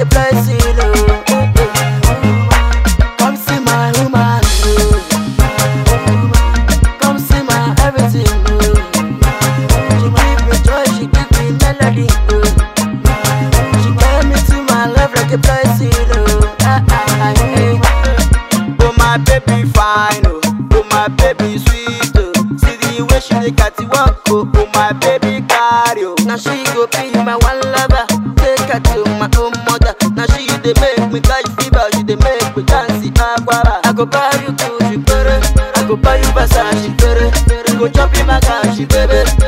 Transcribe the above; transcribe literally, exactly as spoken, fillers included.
a blessing. Oh, oh, oh. Come see my woman. Oh. Come see my everything. Oh. She give me joy, she give me melody. Oh. She gave me to my love like a blessing. Oh, ah, ah, ah, hey. Oh my baby fine, oh, oh my baby sweet, oh. See the way she dey catty walk, oh, oh my baby carry, oh. Now she go be my one lover. Take her to my own mother. Now she dey make me catch fever. She dey make me dance in aquaba. I go buy you Gucci, baby. I go buy you Versace, baby. You go jump in my car, she baby.